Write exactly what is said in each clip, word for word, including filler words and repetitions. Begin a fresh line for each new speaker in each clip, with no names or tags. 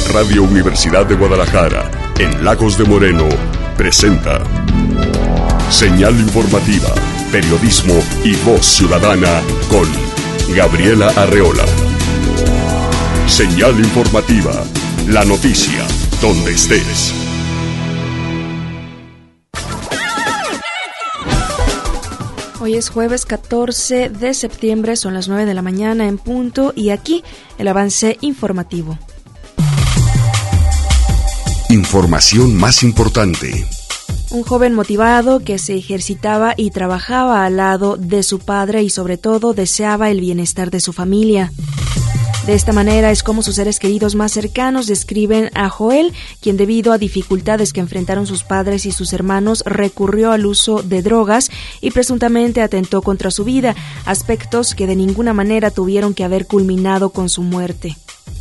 Radio Universidad de Guadalajara, en Lagos de Moreno, presenta Señal Informativa, periodismo y voz ciudadana con Gabriela Arreola. Señal Informativa, la noticia donde estés.
Hoy es jueves catorce de septiembre, son las nueve de la mañana en punto y aquí el avance informativo.
Información más importante.
Un joven motivado que se ejercitaba y trabajaba al lado de su padre y sobre todo deseaba el bienestar de su familia. De esta manera es como sus seres queridos más cercanos describen a Joel, quien debido a dificultades que enfrentaron sus padres y sus hermanos recurrió al uso de drogas y presuntamente atentó contra su vida, aspectos que de ninguna manera tuvieron que haber culminado con su muerte.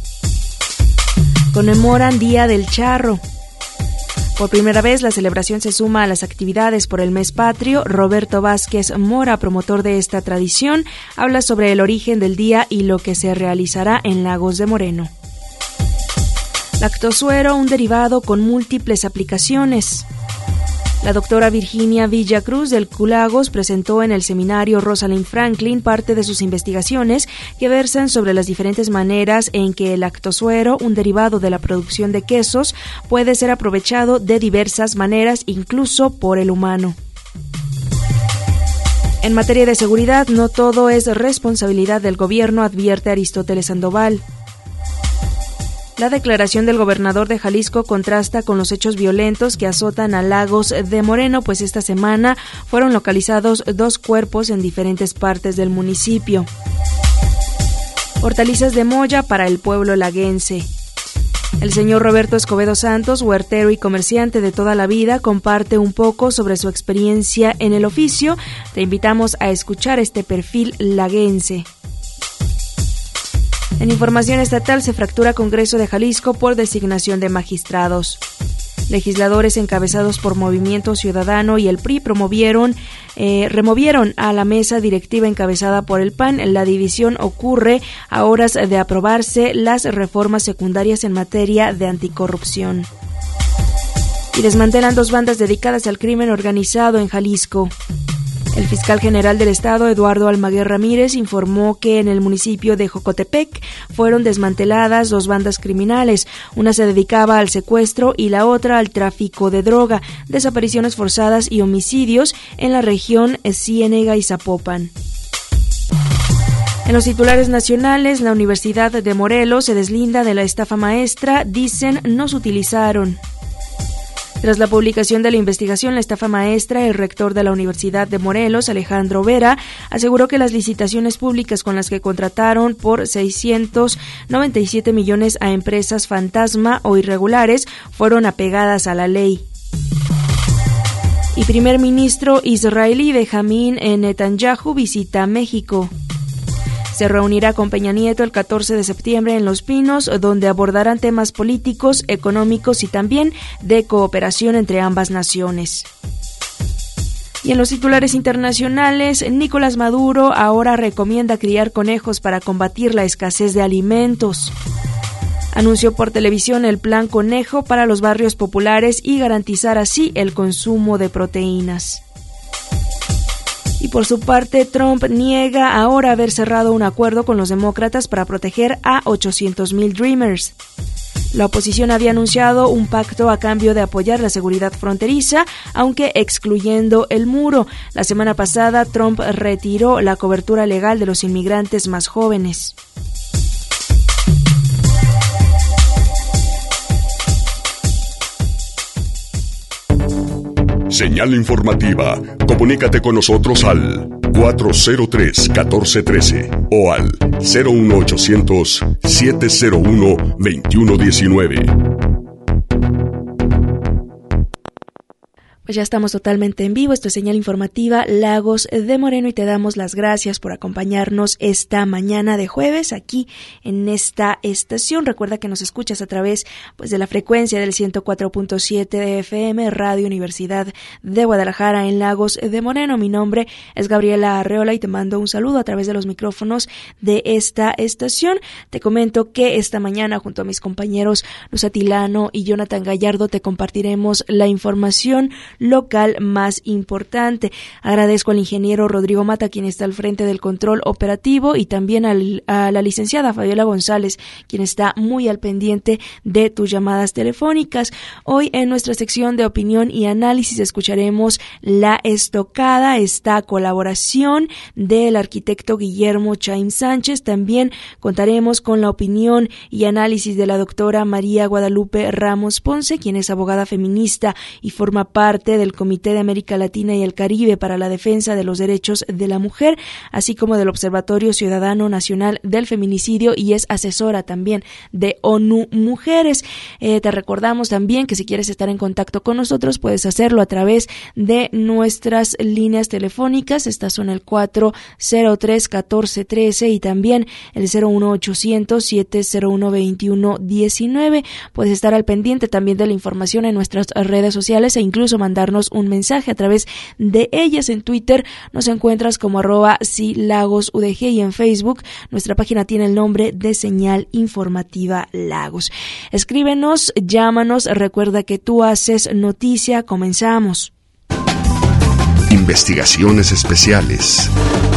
Conmemoran Día del Charro. Por primera vez, la celebración se suma a las actividades por el mes patrio. Roberto Vázquez Mora, promotor de esta tradición, habla sobre el origen del día y lo que se realizará en Lagos de Moreno. Lactosuero, un derivado con múltiples aplicaciones. La doctora Virginia Villacruz del C U Lagos presentó en el seminario Rosalind Franklin parte de sus investigaciones que versan sobre las diferentes maneras en que el lactosuero, un derivado de la producción de quesos, puede ser aprovechado de diversas maneras, incluso por el humano. En materia de seguridad, no todo es responsabilidad del gobierno, advierte Aristóteles Sandoval. La declaración del gobernador de Jalisco contrasta con los hechos violentos que azotan a Lagos de Moreno, pues esta semana fueron localizados dos cuerpos en diferentes partes del municipio. Hortalizas de Moya para el pueblo laguense. El señor Roberto Escobedo Santos, huertero y comerciante de toda la vida, comparte un poco sobre su experiencia en el oficio. Te invitamos a escuchar este perfil laguense. En información estatal se fractura Congreso de Jalisco por designación de magistrados. Legisladores encabezados por Movimiento Ciudadano y el P R I promovieron, eh, removieron a la mesa directiva encabezada por el P A N. La división ocurre a horas de aprobarse las reformas secundarias en materia de anticorrupción. Y desmantelan dos bandas dedicadas al crimen organizado en Jalisco. El fiscal general del estado, Eduardo Almaguer Ramírez, informó que en el municipio de Jocotepec fueron desmanteladas dos bandas criminales. Una se dedicaba al secuestro y la otra al tráfico de droga, desapariciones forzadas y homicidios en la región Ciénega y Zapopan. En los titulares nacionales, la Universidad de Morelos se deslinda de la estafa maestra, dicen nos utilizaron. Tras la publicación de la investigación La estafa maestra, el rector de la Universidad de Morelos, Alejandro Vera, aseguró que las licitaciones públicas con las que contrataron por seiscientos noventa y siete millones a empresas fantasma o irregulares fueron apegadas a la ley. Y primer ministro israelí Benjamín Netanyahu visita México. Se reunirá con Peña Nieto el catorce de septiembre en Los Pinos, donde abordarán temas políticos, económicos y también de cooperación entre ambas naciones. Y en los titulares internacionales, Nicolás Maduro ahora recomienda criar conejos para combatir la escasez de alimentos. Anunció por televisión el plan Conejo para los barrios populares y garantizar así el consumo de proteínas. Y por su parte, Trump niega ahora haber cerrado un acuerdo con los demócratas para proteger a ochocientos mil Dreamers. La oposición había anunciado un pacto a cambio de apoyar la seguridad fronteriza, aunque excluyendo el muro. La semana pasada, Trump retiró la cobertura legal de los inmigrantes más jóvenes.
Señal informativa. Comunícate con nosotros al cuatro cero tres, uno cuatro uno tres o al cero uno ochocientos, siete cero uno, veintiuno diecinueve.
Pues ya estamos totalmente en vivo, esto es Señal Informativa Lagos de Moreno y te damos las gracias por acompañarnos esta mañana de jueves aquí en esta estación. Recuerda que nos escuchas a través pues de la frecuencia del ciento cuatro punto siete de F M, Radio Universidad de Guadalajara en Lagos de Moreno. Mi nombre es Gabriela Arreola y te mando un saludo a través de los micrófonos de esta estación. Te comento que esta mañana junto a mis compañeros Luz Atilano y Jonathan Gallardo te compartiremos la información local más importante. Agradezco al ingeniero Rodrigo Mata, quien está al frente del control operativo, y también al, a la licenciada Fabiola González, quien está muy al pendiente de tus llamadas telefónicas. Hoy en nuestra sección de opinión y análisis escucharemos La Estocada, esta colaboración del arquitecto Guillermo Chaim Sánchez. También contaremos con la opinión y análisis de la doctora María Guadalupe Ramos Ponce, quien es abogada feminista y forma parte del Comité de América Latina y el Caribe para la Defensa de los Derechos de la Mujer, así como del Observatorio Ciudadano Nacional del Feminicidio, y es asesora también de ONU Mujeres. Eh, te recordamos también que si quieres estar en contacto con nosotros puedes hacerlo a través de nuestras líneas telefónicas. Estas son el cuatro cero tres, catorce trece y también el cero uno ochocientos, siete cero uno, veintiuno diecinueve. Puedes estar al pendiente también de la información en nuestras redes sociales e incluso mandarnos un mensaje a través de ellas. En Twitter nos encuentras como arroba silagosudg y en Facebook nuestra página tiene el nombre de Señal Informativa Lagos. Escríbenos, llámanos, recuerda que tú haces noticia. Comenzamos.
Investigaciones especiales.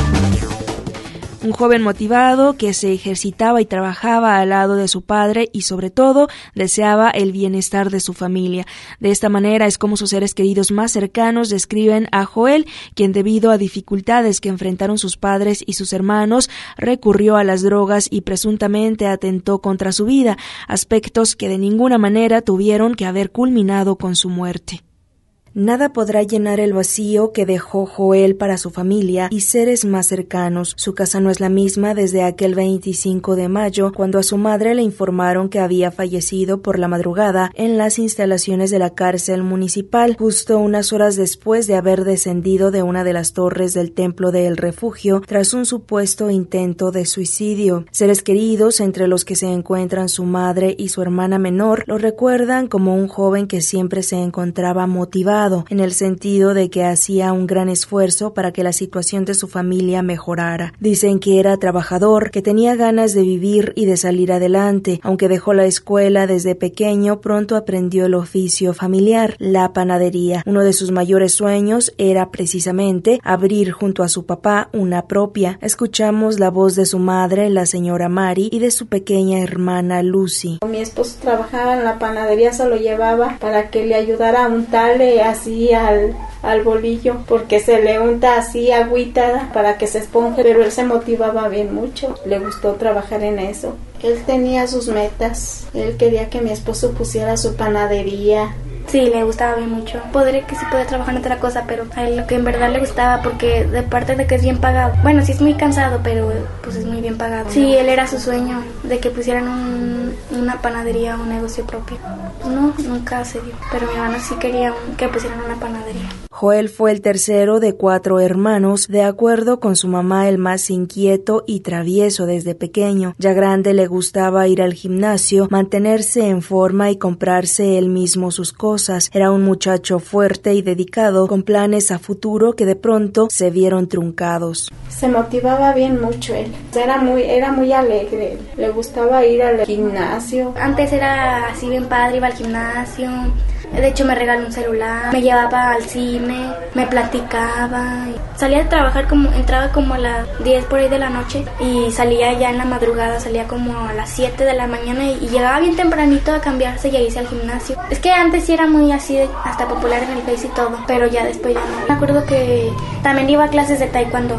Un joven motivado que se ejercitaba y trabajaba al lado de su padre y sobre todo deseaba el bienestar de su familia. De esta manera es como sus seres queridos más cercanos describen a Joel, quien debido a dificultades que enfrentaron sus padres y sus hermanos recurrió a las drogas y presuntamente atentó contra su vida, aspectos que de ninguna manera tuvieron que haber culminado con su muerte. Nada podrá llenar el vacío que dejó Joel para su familia y seres más cercanos. Su casa no es la misma desde aquel veinticinco de mayo, cuando a su madre le informaron que había fallecido por la madrugada en las instalaciones de la cárcel municipal, justo unas horas después de haber descendido de una de las torres del Templo del Refugio tras un supuesto intento de suicidio. Seres queridos, entre los que se encuentran su madre y su hermana menor, lo recuerdan como un joven que siempre se encontraba motivado, en el sentido de que hacía un gran esfuerzo para que la situación de su familia mejorara. Dicen que era trabajador, que tenía ganas de vivir y de salir adelante. Aunque dejó la escuela desde pequeño, pronto aprendió el oficio familiar, la panadería. Uno de sus mayores sueños era precisamente abrir junto a su papá una propia. Escuchamos la voz de su madre, la señora Mari, y de su pequeña hermana Lucy.
Mi esposo trabajaba en la panadería, se lo llevaba para que le ayudara a untarle a así al, al bolillo, porque se le unta así agüita para que se esponje, pero él se motivaba bien mucho, le gustó trabajar en eso. Él tenía sus metas, él quería que mi esposo pusiera su panadería.
Sí, le gustaba bien mucho. Podría que sí podía trabajar en otra cosa, pero a él lo que en verdad le gustaba, porque de parte de que es bien pagado. Bueno, sí es muy cansado, pero pues es muy bien pagado. Sí, él era su sueño, de que pusieran un, una panadería, un negocio propio. No, nunca se dio, pero mi hermano sí quería que pusieran una panadería.
Joel fue el tercero de cuatro hermanos, de acuerdo con su mamá el más inquieto y travieso desde pequeño. Ya grande le gustaba ir al gimnasio, mantenerse en forma y comprarse él mismo sus cosas. Era un muchacho fuerte y dedicado, con planes a futuro que de pronto se vieron truncados.
Se motivaba bien mucho él, era muy, era muy alegre, le gustaba ir al gimnasio.
Antes era así bien padre, iba al gimnasio. De hecho me regaló un celular, me llevaba al cine, me platicaba. Salía de trabajar, como entraba como a las diez por ahí de la noche y salía ya en la madrugada, salía como a las siete de la mañana y, y llegaba bien tempranito a cambiarse y a irse al gimnasio. Es que antes sí era muy así, hasta popular en el Face y todo, pero ya después ya no. Me acuerdo que también iba a clases de taekwondo.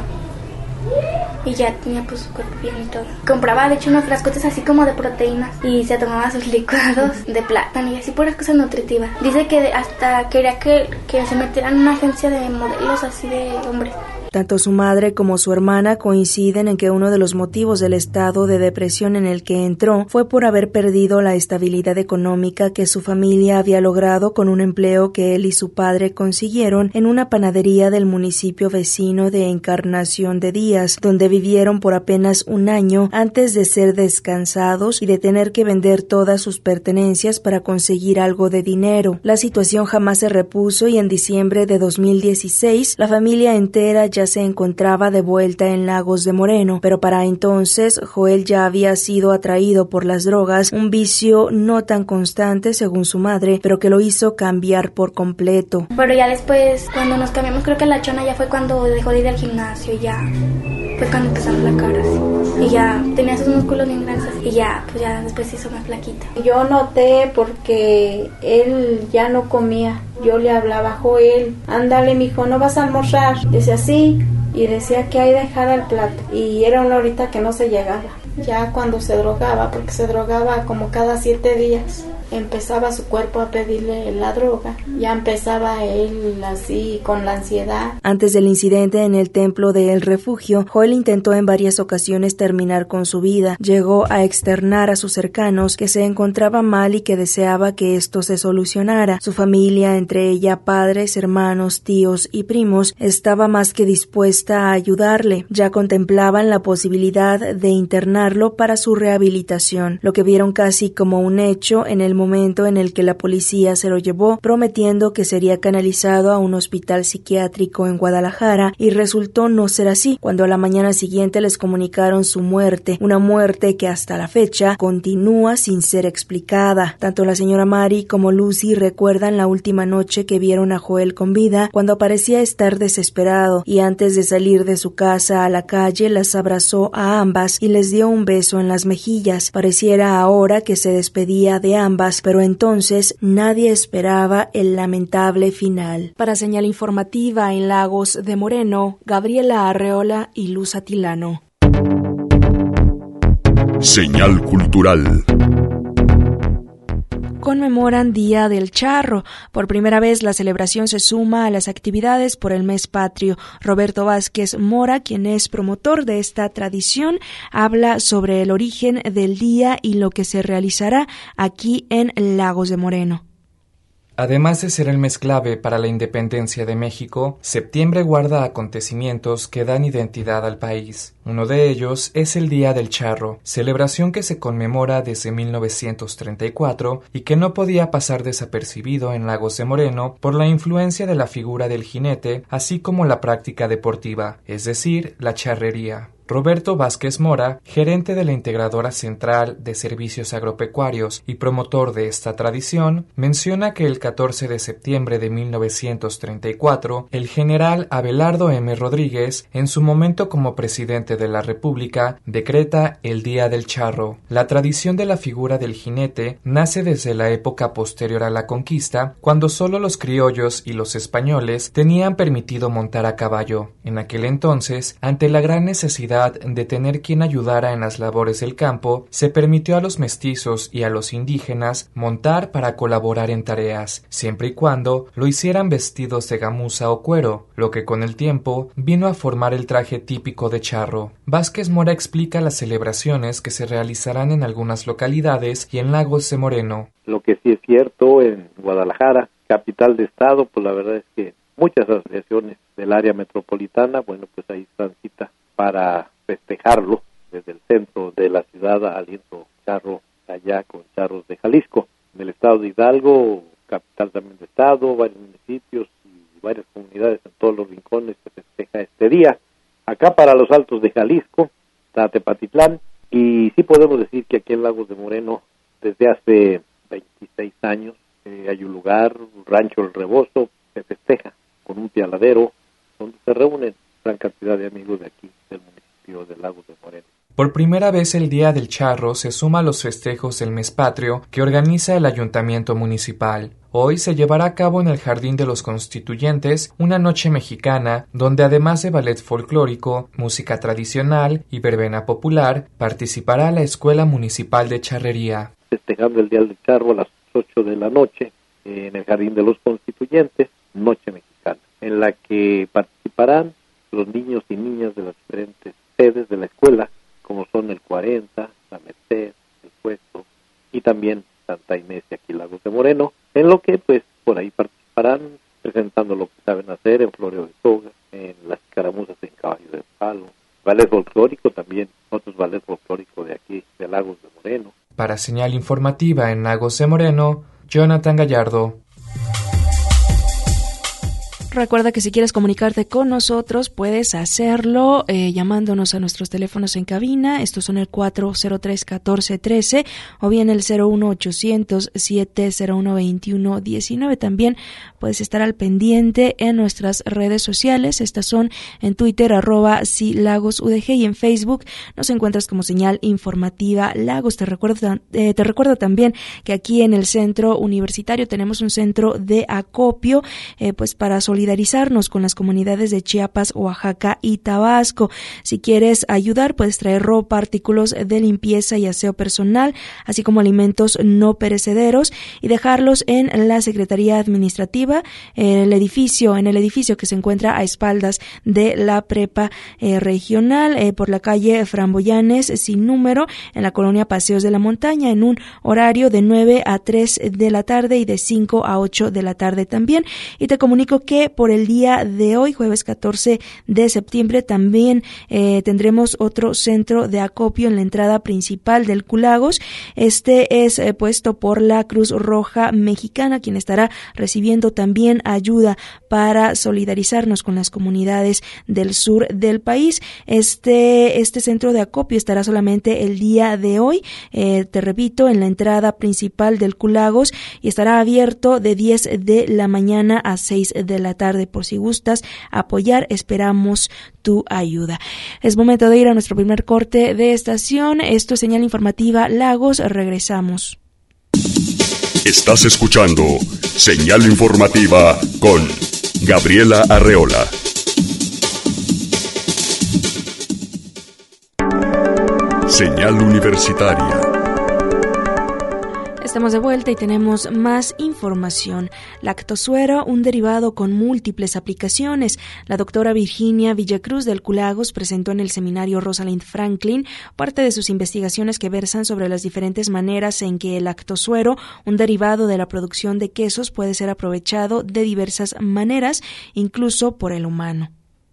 Y ya tenía pues su cuerpo bien y todo. Compraba de hecho unos frascotes así como de proteínas y se tomaba sus licuados de plátano y así puras cosas nutritivas. Dice que hasta quería que, que se metiera en una agencia de modelos así de hombres.
Tanto su madre como su hermana coinciden en que uno de los motivos del estado de depresión en el que entró fue por haber perdido la estabilidad económica que su familia había logrado con un empleo que él y su padre consiguieron en una panadería del municipio vecino de Encarnación de Díaz, donde vivieron por apenas un año antes de ser descansados y de tener que vender todas sus pertenencias para conseguir algo de dinero. La situación jamás se repuso y en diciembre de dos mil dieciséis la familia entera ya se encontraba de vuelta en Lagos de Moreno, pero para entonces Joel ya había sido atraído por las drogas, un vicio no tan constante según su madre, pero que lo hizo cambiar por completo.
Pero ya después, cuando nos cambiamos, creo que la chona ya fue cuando dejó de ir al gimnasio, ya fue cuando empezamos la cara así. Y ya tenía sus músculos bien grandes y ya, pues ya después se hizo más flaquita.
Yo noté porque él ya no comía. Yo le hablaba, Joel, ándale mijo, ¿no vas a almorzar? Decía sí, y decía que ahí dejara el plato. Y era una horita que no se llegaba. Ya cuando se drogaba, porque se drogaba como cada siete días, empezaba su cuerpo a pedirle la droga. Ya empezaba él así con la ansiedad.
Antes del incidente en el templo de El Refugio, Joel intentó en varias ocasiones terminar con su vida. Llegó a externar a sus cercanos que se encontraba mal y que deseaba que esto se solucionara. Su familia, entre ella padres, hermanos, tíos y primos, estaba más que dispuesta a ayudarle. Ya contemplaban la posibilidad de internarlo para su rehabilitación, lo que vieron casi como un hecho en el momento en el que la policía se lo llevó, prometiendo que sería canalizado a un hospital psiquiátrico en Guadalajara, y resultó no ser así, cuando a la mañana siguiente les comunicaron su muerte, una muerte que hasta la fecha continúa sin ser explicada. Tanto la señora Mari como Lucy recuerdan la última noche que vieron a Joel con vida, cuando parecía estar desesperado, y antes de salir de su casa a la calle las abrazó a ambas y les dio un beso en las mejillas. Pareciera ahora que se despedía de ambas, pero entonces nadie esperaba el lamentable final. Para Señal Informativa en Lagos de Moreno, Gabriela Arreola y Luz Atilano.
Señal Cultural.
Conmemoran Día del Charro. Por primera vez la celebración se suma a las actividades por el mes patrio. Roberto Vázquez Mora, quien es promotor de esta tradición, habla sobre el origen del día y lo que se realizará aquí en Lagos de Moreno.
Además de ser el mes clave para la independencia de México, septiembre guarda acontecimientos que dan identidad al país. Uno de ellos es el Día del Charro, celebración que se conmemora desde mil novecientos treinta y cuatro y que no podía pasar desapercibido en Lagos de Moreno por la influencia de la figura del jinete, así como la práctica deportiva, es decir, la charrería. Roberto Vázquez Mora, gerente de la Integradora Central de Servicios Agropecuarios y promotor de esta tradición, menciona que el catorce de septiembre de mil novecientos treinta y cuatro, el general Abelardo M. Rodríguez, en su momento como presidente de la República, decreta el Día del Charro. La tradición de la figura del jinete nace desde la época posterior a la conquista, cuando solo los criollos y los españoles tenían permitido montar a caballo. En aquel entonces, ante la gran necesidad de tener quien ayudara en las labores del campo, se permitió a los mestizos y a los indígenas montar para colaborar en tareas, siempre y cuando lo hicieran vestidos de gamuza o cuero, lo que con el tiempo vino a formar el traje típico de charro. Vázquez Mora explica las celebraciones que se realizarán en algunas localidades y en Lagos de Moreno.
Lo que sí es cierto, en Guadalajara, capital de estado, pues la verdad es que muchas asociaciones del área metropolitana, bueno, pues ahí transita para festejarlo desde el centro de la ciudad, aliento charro allá con charros de Jalisco. En el estado de Hidalgo, capital también de estado, varios municipios y varias comunidades en todos los rincones se festeja este día. Acá para los Altos de Jalisco está Tepatitlán, y sí podemos decir que aquí en Lagos de Moreno desde hace veintiséis años eh, hay un lugar, un rancho El Rebozo, se festeja con un pialadero donde se reúnen gran cantidad de amigos de aquí, del municipio de Lagos de Moreno.
Por primera vez el Día del Charro se suma a los festejos del mes patrio que organiza el Ayuntamiento Municipal. Hoy se llevará a cabo en el Jardín de los Constituyentes una noche mexicana donde además de ballet folclórico, música tradicional y verbena popular, participará la Escuela Municipal de Charrería.
Festejando el Día del Charro a las ocho de la noche en el Jardín de los Constituyentes, noche mexicana, en la que participarán los niños y niñas de las diferentes sedes de la escuela, como son el cuarenta, la Merced, el Puesto y también Santa Inés y aquí Lagos de Moreno, en lo que pues por ahí participarán presentando lo que saben hacer en floreo de soga, en las escaramuzas en caballo de palo, ballet folclórico también, otros ballet folclórico de aquí, de Lagos de Moreno.
Para Señal Informativa en Lagos de Moreno, Jonathan Gallardo.
Recuerda que si quieres comunicarte con nosotros, puedes hacerlo eh, llamándonos a nuestros teléfonos en cabina. Estos son el cuatro cero tres, uno cuatro uno tres o bien el cero uno ochocientos, siete cero uno, veintiuno diecinueve. También puedes estar al pendiente en nuestras redes sociales. Estas son en Twitter, arroba si Lagos U D G, y en Facebook nos encuentras como Señal Informativa Lagos. Te recuerdo, eh, te recuerdo también que aquí en el centro universitario tenemos un centro de acopio, eh, pues para solidarizar solidarizarnos con las comunidades de Chiapas, Oaxaca y Tabasco. Si quieres ayudar, puedes traer ropa, artículos de limpieza y aseo personal, así como alimentos no perecederos, y dejarlos en la Secretaría Administrativa, en el edificio, en el edificio que se encuentra a espaldas de la prepa eh, regional, eh, por la calle Framboyanes sin número, en la colonia Paseos de la Montaña, en un horario de nueve a tres de la tarde y de cinco a ocho de la tarde también. Y te comunico que por el día de hoy, jueves catorce de septiembre, también eh, tendremos otro centro de acopio en la entrada principal del Culagos. Este es eh, puesto por la Cruz Roja Mexicana, quien estará recibiendo también ayuda para solidarizarnos con las comunidades del sur del país. Este, este centro de acopio estará solamente el día de hoy, eh, te repito, en la entrada principal del Culagos, y estará abierto de diez de la mañana a seis de la tarde. Por si gustas apoyar, esperamos tu ayuda. Es momento de ir a nuestro primer corte de estación. Esto es Señal Informativa Lagos. Regresamos.
Estás escuchando Señal Informativa con Gabriela Arreola. Señal Universitaria.
Estamos de vuelta y tenemos más información. Lactosuero, un derivado con múltiples aplicaciones. La doctora Virginia Villacruz del Culagos presentó en el seminario Rosalind Franklin parte de sus investigaciones que versan sobre las diferentes maneras en que el lactosuero, un derivado de la producción de quesos, puede ser aprovechado de diversas maneras, incluso por el humano.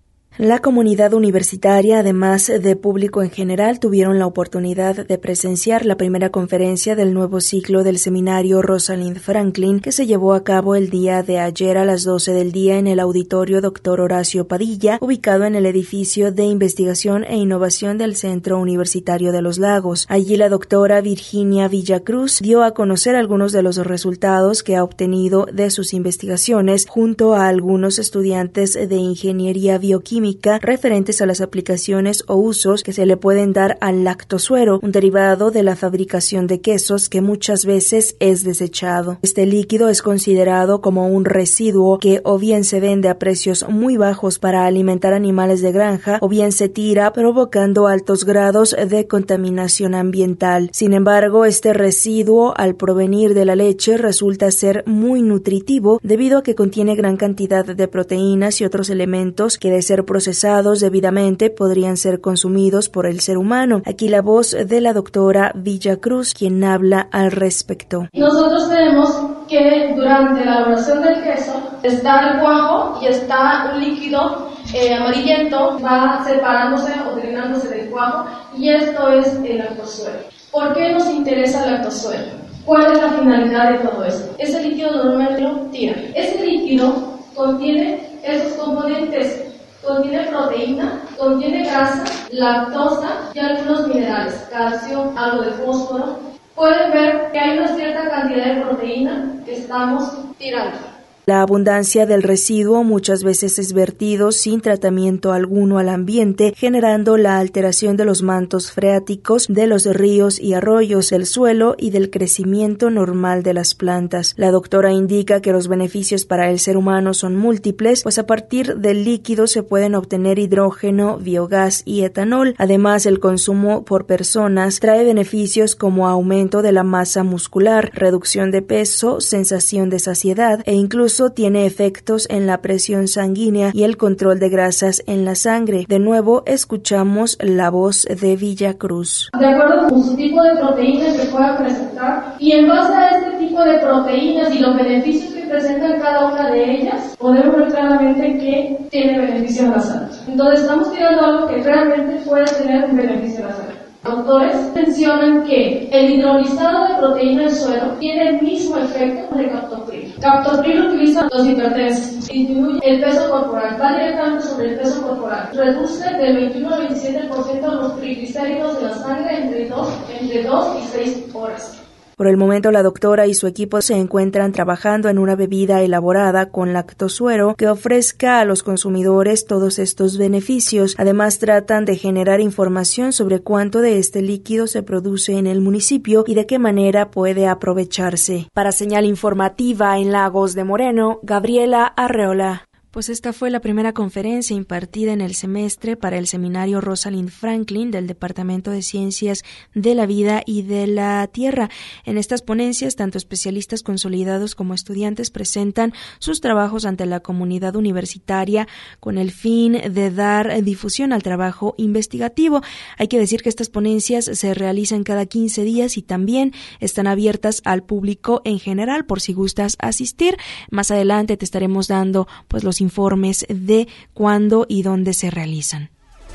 La comunidad universitaria, además de público en general, tuvieron la oportunidad de presenciar la primera conferencia del nuevo ciclo del seminario Rosalind Franklin, que se llevó a cabo el día de ayer a las doce del día en el auditorio Doctor Horacio Padilla, ubicado en el edificio de investigación e innovación del Centro Universitario de los Lagos. Allí la doctora Virginia Villacruz dio a conocer algunos de los resultados que ha obtenido de sus investigaciones junto a algunos estudiantes de ingeniería bioquímica referentes a las aplicaciones o usos que se le pueden dar al lactosuero, un derivado de la fabricación de quesos que muchas veces es desechado. Este líquido es considerado como un residuo que o bien se vende a precios muy bajos para alimentar animales de granja o bien se tira, provocando altos grados de contaminación ambiental. Sin embargo, este residuo, al provenir de la leche, resulta ser muy nutritivo debido a que contiene gran cantidad de proteínas y otros elementos que, de ser procesados debidamente, podrían ser consumidos por el ser humano. Aquí la voz de la doctora Villacruz, quien habla al respecto.
Nosotros tenemos que durante la elaboración del queso está el cuajo y está un líquido eh, amarillento, va separándose o drenándose del cuajo, y esto es el lactosuero. ¿Por qué nos interesa el lactosuero? ¿Cuál es la finalidad de todo esto? Ese líquido normalmente lo tiran. Ese líquido contiene esos componentes. Contiene proteína, contiene grasa, lactosa y algunos minerales, calcio, algo de fósforo. Pueden ver que hay una cierta cantidad de proteína que estamos tirando.
La abundancia del residuo muchas veces es vertido sin tratamiento alguno al ambiente, generando la alteración de los mantos freáticos de los ríos y arroyos, del suelo y del crecimiento normal de las plantas. La doctora indica que los beneficios para el ser humano son múltiples, pues a partir del líquido se pueden obtener hidrógeno, biogás y etanol. Además, el consumo por personas trae beneficios como aumento de la masa muscular, reducción de peso, sensación de saciedad e incluso uso tiene efectos en la presión sanguínea y el control de grasas en la sangre. De nuevo, escuchamos la voz de Villacruz.
De acuerdo con su tipo de proteínas que pueda presentar, y en base a este tipo de proteínas y los beneficios que presentan cada una de ellas, podemos ver claramente que tiene beneficio en la salud. Entonces estamos tirando algo que realmente puede tener un beneficio en la salud. Autores mencionan que el hidrolizado de proteína en suero tiene el mismo efecto de captopril. Captopril utiliza los hipertensos, disminuye el peso corporal, va directamente sobre el peso corporal, reduce del veintiuno al veintisiete por ciento los triglicéridos de la sangre entre dos, entre dos y seis horas.
Por el momento, la doctora y su equipo se encuentran trabajando en una bebida elaborada con lactosuero que ofrezca a los consumidores todos estos beneficios. Además, tratan de generar información sobre cuánto de este líquido se produce en el municipio y de qué manera puede aprovecharse. Para Señal Informativa en Lagos de Moreno, Gabriela Arreola. Pues esta fue la primera conferencia impartida en el semestre para el seminario Rosalind Franklin del Departamento de Ciencias de la Vida y de la Tierra. En estas ponencias, tanto especialistas consolidados como estudiantes presentan sus trabajos ante la comunidad universitaria con el fin de dar difusión al trabajo investigativo. Hay que decir que estas ponencias se realizan cada quince días y también están abiertas al público en general por si gustas asistir. Más adelante te estaremos dando pues los informes de cuándo y dónde se realizan.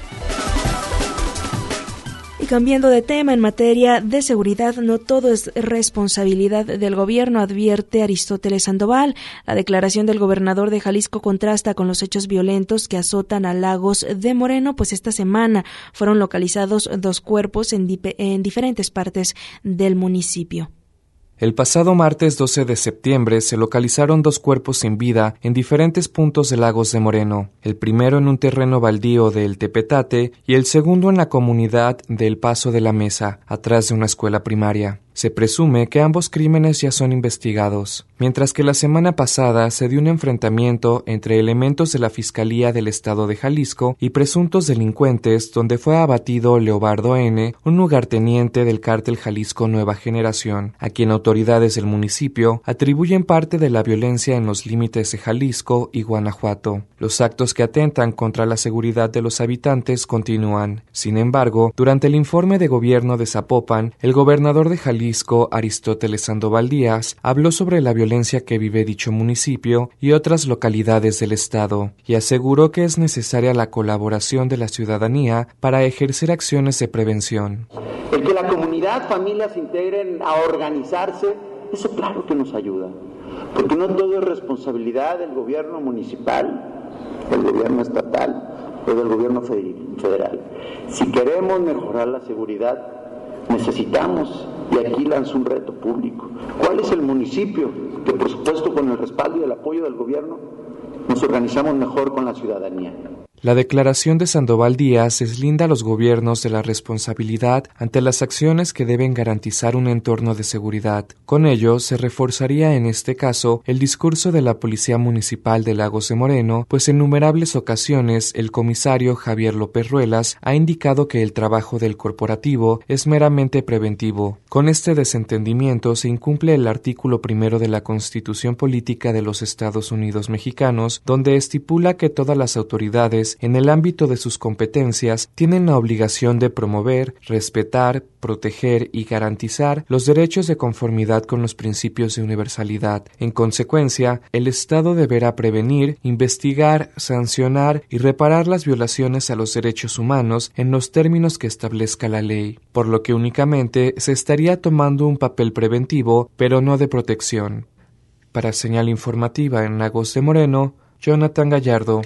Y cambiando de tema, en materia de seguridad, no todo es responsabilidad del gobierno, advierte Aristóteles Sandoval. La declaración del gobernador de Jalisco contrasta con los hechos violentos que azotan a Lagos de Moreno, pues esta semana fueron localizados dos cuerpos en, dip- en diferentes partes del municipio.
El pasado martes doce de septiembre se localizaron dos cuerpos sin vida en diferentes puntos de Lagos de Moreno, el primero en un terreno baldío de El Tepetate y el segundo en la comunidad de El Paso de la Mesa, atrás de una escuela primaria. Se presume que ambos crímenes ya son investigados, mientras que la semana pasada se dio un enfrentamiento entre elementos de la Fiscalía del Estado de Jalisco y presuntos delincuentes donde fue abatido Leobardo N., un lugarteniente del cártel Jalisco Nueva Generación, a quien autoridades del municipio atribuyen parte de la violencia en los límites de Jalisco y Guanajuato. Los actos que atentan contra la seguridad de los habitantes continúan. Sin embargo, durante el informe de gobierno de Zapopan, el gobernador de Jalisco, Aristóteles Sandoval Díaz, habló sobre la violencia que vive dicho municipio y otras localidades del estado, y aseguró que es necesaria la colaboración de la ciudadanía para ejercer acciones de prevención.
El que la comunidad, familias se integren a organizarse, eso claro que nos ayuda, porque no todo es responsabilidad del gobierno municipal, del gobierno estatal o del gobierno federal. Si queremos mejorar la seguridad, necesitamos, y aquí lanzo un reto público, ¿cuál es el municipio que, por supuesto, con el respaldo y el apoyo del gobierno, nos organizamos mejor con la ciudadanía?
La declaración de Sandoval Díaz deslinda a los gobiernos de la responsabilidad ante las acciones que deben garantizar un entorno de seguridad. Con ello, se reforzaría en este caso el discurso de la Policía Municipal de Lagos de Moreno, pues en innumerables ocasiones el comisario Javier López Ruelas ha indicado que el trabajo del corporativo es meramente preventivo. Con este desentendimiento se incumple el artículo primero de la Constitución Política de los Estados Unidos Mexicanos, donde estipula que todas las autoridades en el ámbito de sus competencias tienen la obligación de promover, respetar, proteger y garantizar los derechos de conformidad con los principios de universalidad. En consecuencia, el Estado deberá prevenir, investigar, sancionar y reparar las violaciones a los derechos humanos en los términos que establezca la ley, por lo que únicamente se estaría tomando un papel preventivo, pero no de protección. Para Señal Informativa en Lagos de Moreno, Jonathan Gallardo.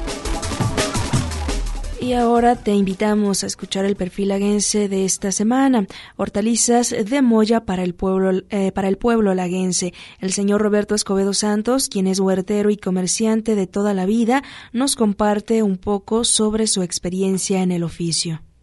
Y ahora te invitamos a escuchar el perfil laguense de esta semana. Hortalizas de Moya para el pueblo eh, para el pueblo laguense. El señor Roberto Escobedo Santos, quien es huertero y comerciante de toda la vida, nos comparte un poco sobre su experiencia en el oficio.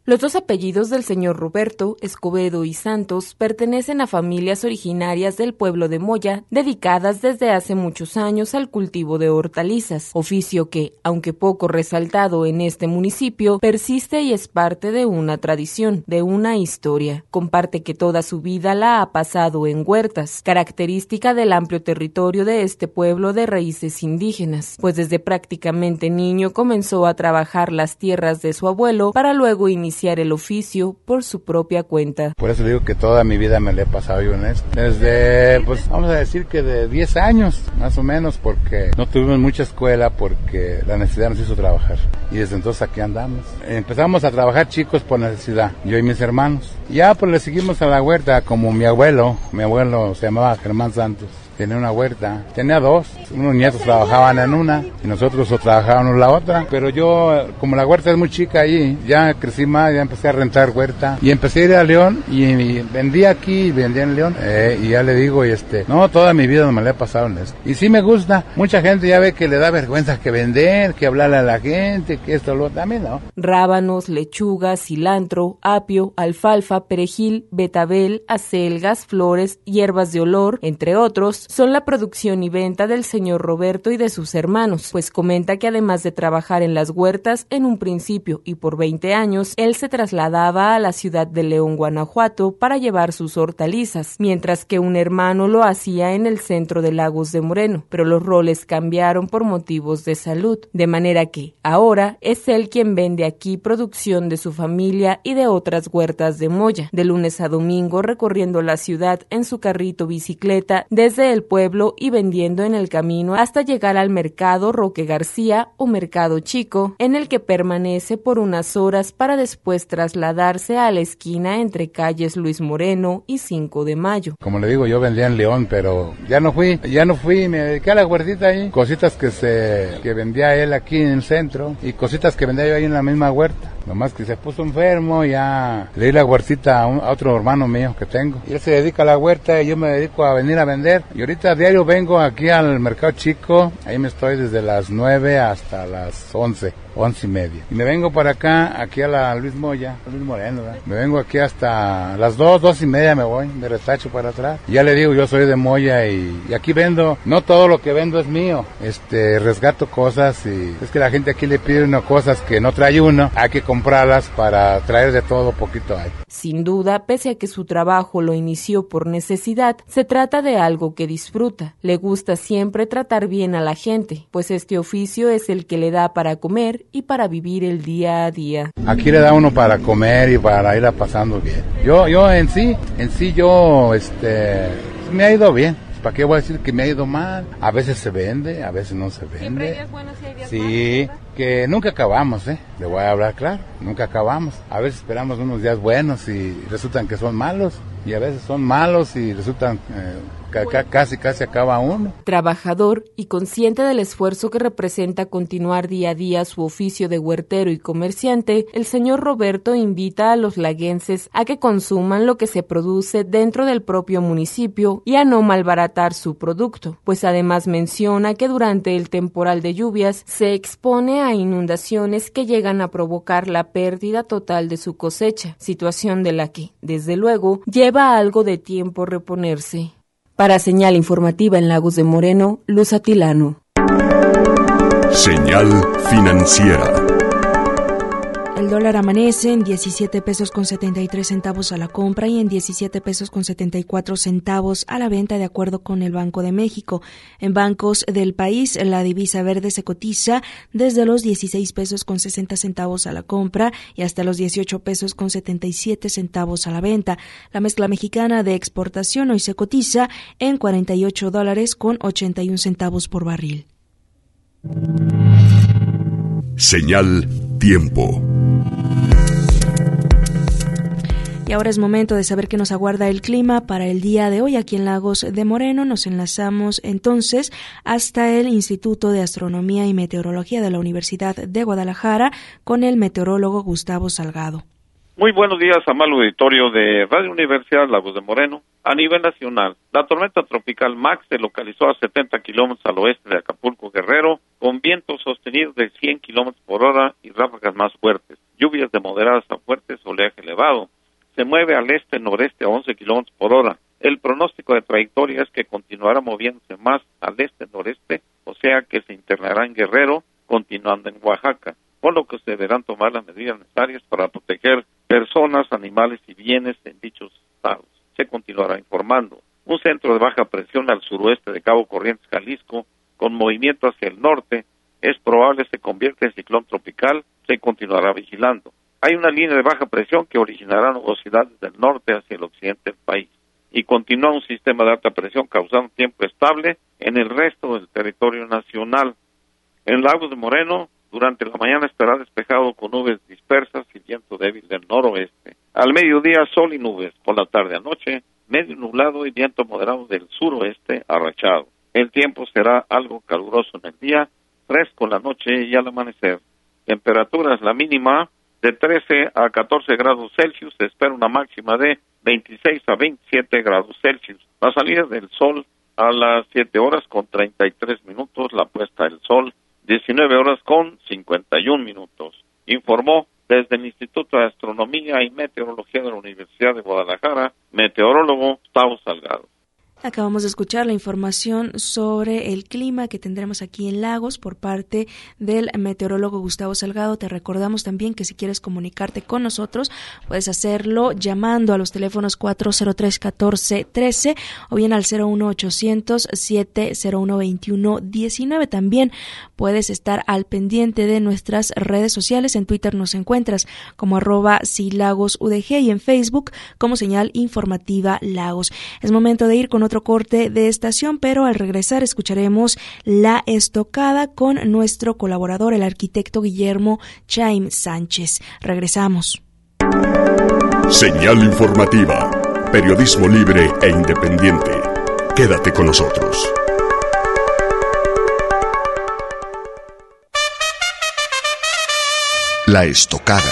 Los dos apellidos del señor Roberto, Escobedo y Santos, pertenecen a familias originarias del pueblo de Moya, dedicadas desde hace muchos años al cultivo de hortalizas, oficio que, aunque poco resaltado en este municipio, persiste y es parte de una tradición, de una historia. Comparte que toda su vida la ha pasado en huertas, característica del amplio territorio de este pueblo de raíces indígenas, pues desde prácticamente niño comenzó a trabajar las tierras de su abuelo para luego iniciar el oficio por su propia cuenta.
Por eso digo que toda mi vida me la he pasado yo en esto. Desde, pues vamos a decir que de diez años, más o menos, porque no tuvimos mucha escuela porque la necesidad nos hizo trabajar. Y desde entonces aquí andamos. Empezamos a trabajar chicos por necesidad, yo y mis hermanos. Ya pues le seguimos a la huerta como mi abuelo, mi abuelo se llamaba Germán Santos. Tenía una huerta, tenía dos, unos nietos trabajaban en una y nosotros trabajábamos en la otra, pero yo, como la huerta es muy chica ahí, ya crecí más, ya empecé a rentar huerta y empecé a ir a León y, y vendía aquí y vendía en León eh, y ya le digo, y este, no, toda mi vida no me la he pasado en esto. Y sí me gusta, mucha gente ya ve que le da vergüenza que vender, que hablarle a la gente, que esto, lo otro, a mí no.
Rábanos, lechuga, cilantro, apio, alfalfa, perejil, betabel, acelgas, flores, hierbas de olor, entre otros, son la producción y venta del señor Roberto y de sus hermanos, pues comenta que además de trabajar en las huertas en un principio y por veinte años, él se trasladaba a la ciudad de León, Guanajuato, para llevar sus hortalizas, mientras que un hermano lo hacía en el centro de Lagos de Moreno, pero los roles cambiaron por motivos de salud, de manera que ahora es él quien vende aquí producción de su familia y de otras huertas de Moya, de lunes a domingo recorriendo la ciudad en su carrito bicicleta desde el pueblo y vendiendo en el camino hasta llegar al mercado Roque García o Mercado Chico, en el que permanece por unas horas para después trasladarse a la esquina entre calles Luis Moreno y cinco de mayo.
Como le digo, yo vendía en León, pero ya no fui, ya no fui, me dediqué a la huertita ahí, cositas que se que vendía él aquí en el centro y cositas que vendía yo ahí en la misma huerta. Nomás que se puso enfermo, ya le di la huertita a, un, a otro hermano mío que tengo. Y él se dedica a la huerta y yo me dedico a venir a vender. Y ahorita a diario vengo aquí al Mercado Chico, ahí me estoy desde las nueve hasta las once. Once y media. Y me vengo para acá, aquí a la Luis Moya, Luis Moreno, ¿verdad? Me vengo aquí hasta las dos, dos y media me voy, me retacho para atrás. Y ya le digo, yo soy de Moya y, y aquí vendo, no todo lo que vendo es mío, este, resgato cosas y es que la gente aquí le pide uno cosas que no trae uno, hay que comprarlas para traer de todo poquito ahí.
Sin duda, pese a que su trabajo lo inició por necesidad, se trata de algo que disfruta. Le gusta siempre tratar bien a la gente, pues este oficio es el que le da para comer y para vivir el día a día.
Aquí le da uno para comer y para irla pasando bien. Yo, yo en sí, en sí yo, este, me ha ido bien. ¿Para qué voy a decir que me ha ido mal? A veces se vende, a veces no se vende.
Siempre hay días buenos y hay días
sí, malos, que nunca acabamos, ¿eh? Le voy a hablar claro, nunca acabamos. A veces esperamos unos días buenos y resultan que son malos. Y a veces son malos y resultan... Eh, casi casi acaba uno.
Trabajador y consciente del esfuerzo que representa continuar día a día su oficio de huertero y comerciante, el señor Roberto invita a los laguenses a que consuman lo que se produce dentro del propio municipio y a no malbaratar su producto, pues además menciona que durante el temporal de lluvias se expone a inundaciones que llegan a provocar la pérdida total de su cosecha, situación de la que, desde luego, lleva algo de tiempo reponerse. Para Señal Informativa en Lagos de Moreno, Luz Atilano.
Señal financiera.
El dólar amanece en diecisiete pesos con setenta y tres centavos a la compra y en diecisiete pesos con setenta y cuatro centavos a la venta, de acuerdo con el Banco de México. En bancos del país, la divisa verde se cotiza desde los dieciséis pesos con sesenta centavos a la compra y hasta los dieciocho pesos con setenta y siete centavos a la venta. La mezcla mexicana de exportación hoy se cotiza en cuarenta y ocho dólares con ochenta y un centavos por barril.
Señal Tiempo.
Y ahora es momento de saber qué nos aguarda el clima para el día de hoy aquí en Lagos de Moreno. Nos enlazamos entonces hasta el Instituto de Astronomía y Meteorología de la Universidad de Guadalajara con el meteorólogo Gustavo Salgado.
Muy buenos días, amable auditorio de Radio Universidad Lagos de Moreno. A nivel nacional, la tormenta tropical Max se localizó a setenta kilómetros al oeste de Acapulco, Guerrero, con vientos sostenidos de cien kilómetros por hora y ráfagas más fuertes. lluvias de moderadas a fuertes, oleaje elevado. Se mueve al este-noreste a once kilómetros por hora. El pronóstico de trayectoria es que continuará moviéndose más al este-noreste, o sea que se internará en Guerrero, continuando en Oaxaca, por lo que se deberán tomar las medidas necesarias para proteger personas, animales y bienes en dichos estados. Se continuará informando. Un centro de baja presión al suroeste de Cabo Corrientes, Jalisco, con movimiento hacia el norte, es probable se convierta en ciclón tropical, se continuará vigilando. Hay una línea de baja presión que originará nubosidades del norte hacia el occidente del país y continúa un sistema de alta presión causando tiempo estable en el resto del territorio nacional. En Lagos de Moreno, durante la mañana estará despejado con nubes dispersas y viento débil del noroeste. Al mediodía, sol y nubes. Por la tarde a noche, medio nublado y viento moderado del suroeste arrachado. El tiempo será algo caluroso en el día, fresco en la noche y al amanecer. Temperaturas, la mínima de trece a catorce grados Celsius, se espera una máxima de veintiséis a veintisiete grados Celsius. La salida del sol a las siete horas con treinta y tres minutos, la puesta del sol diecinueve horas con cincuenta y un minutos. Informó desde el Instituto de Astronomía y Meteorología de la Universidad de Guadalajara, meteorólogo Gustavo Salgado.
Acabamos de escuchar la información sobre el clima que tendremos aquí en Lagos por parte del meteorólogo Gustavo Salgado. Te recordamos también que si quieres comunicarte con nosotros, puedes hacerlo llamando a los teléfonos cuatro cero tres, catorce, trece o bien al cero uno ochocientos, siete cero uno, veintiuno diecinueve. También puedes estar al pendiente de nuestras redes sociales. En Twitter nos encuentras como arroba silagosudg y en Facebook como Señal Informativa Lagos. Es momento de ir con otro corte de estación, pero al regresar escucharemos La Estocada con nuestro colaborador, el arquitecto Guillermo Chaim Sánchez. Regresamos.
Señal Informativa, periodismo libre e independiente. Quédate con nosotros. La Estocada.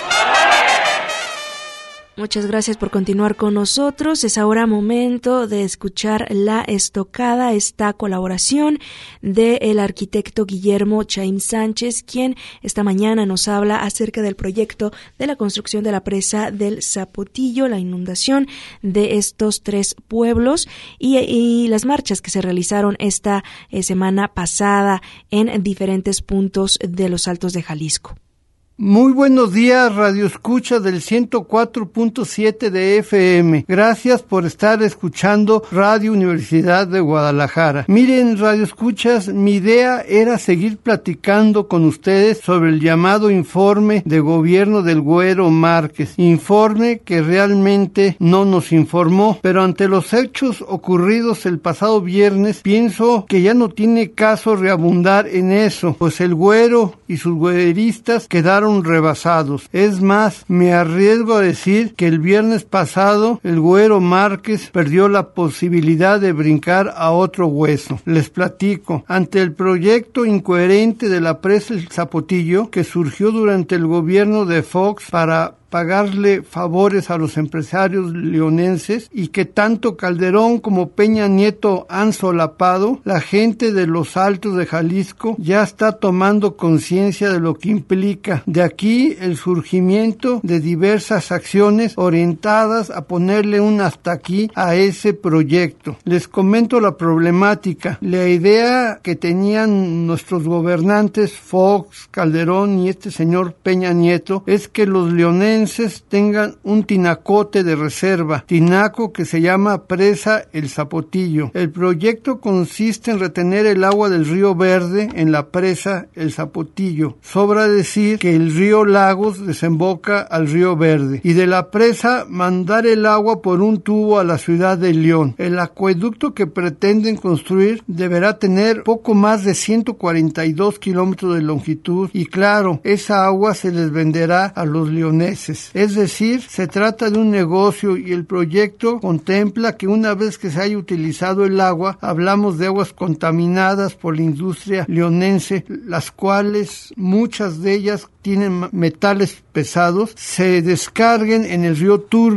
Muchas gracias por continuar con nosotros. Es ahora momento de escuchar La Estocada, esta colaboración del arquitecto Guillermo Chaim Sánchez, quien esta mañana nos habla acerca del proyecto de la construcción de la presa del Zapotillo, la inundación de estos tres pueblos y, y las marchas que se realizaron esta eh, semana pasada en diferentes puntos de los Altos de Jalisco.
Muy buenos días, Radio Escucha del ciento cuatro punto siete de F M. Gracias por estar escuchando Radio Universidad de Guadalajara. Miren, Radio Escuchas, mi idea era seguir platicando con ustedes sobre el llamado informe de gobierno del Güero Márquez. Informe que realmente no nos informó, pero ante los hechos ocurridos el pasado viernes, pienso que ya no tiene caso reabundar en eso, pues el Güero y sus güeristas quedaron rebasados. Es más, me arriesgo a decir que el viernes pasado el Güero Márquez perdió la posibilidad de brincar a otro hueso. Les platico. Ante el proyecto incoherente de la presa El Zapotillo que surgió durante el gobierno de Fox para pagarle favores a los empresarios leonenses y que tanto Calderón como Peña Nieto han solapado, la gente de los Altos de Jalisco ya está tomando conciencia de lo que implica. De aquí el surgimiento de diversas acciones orientadas a ponerle un hasta aquí a ese proyecto. Les comento la problemática. La idea que tenían nuestros gobernantes Fox, Calderón y este señor Peña Nieto es que los leoneses tengan un tinacote de reserva, tinaco que se llama presa El Zapotillo. El proyecto consiste en retener el agua del río Verde en la presa El Zapotillo. Sobra decir que el río Lagos desemboca al río Verde y de la presa mandar el agua por un tubo a la ciudad de León. El acueducto que pretenden construir deberá tener poco más de ciento cuarenta y dos kilómetros de longitud y claro, esa agua se les venderá a los leoneses. Es decir, se trata de un negocio y el proyecto contempla que una vez que se haya utilizado el agua, hablamos de aguas contaminadas por la industria leonense, las cuales muchas de ellas tienen metales pesados, se descarguen en el río Turbio,